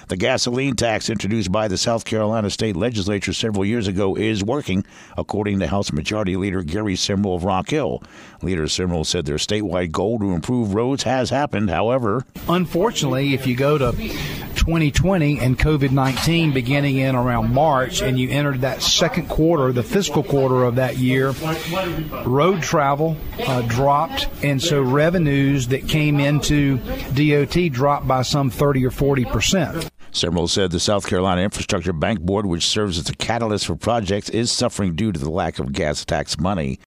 The gasoline tax introduced by the South Carolina State Legislature several years ago is working, according to House Majority Leader Gary Simrall of Rock Hill. Leader Simrall said their statewide goal to improve roads has happened. However, unfortunately, if you go to 2020 and COVID-19 beginning in around March and you entered that second quarter, the fiscal quarter of that year, road travel dropped, and so revenues that came into DOT dropped by some 30 or 40%. Simrall said the South Carolina Infrastructure Bank Board, which serves as a catalyst for projects, is suffering due to the lack of gas tax money.